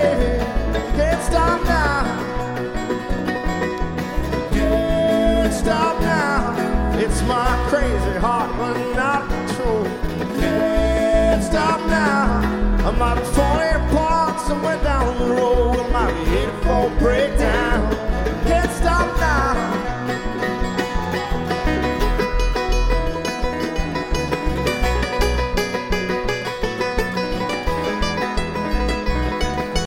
Can't stop now. Can't stop now. It's my crazy heart running out of control. Can't stop now. I might be falling apart somewhere down the road. I might be headed for a breakdown.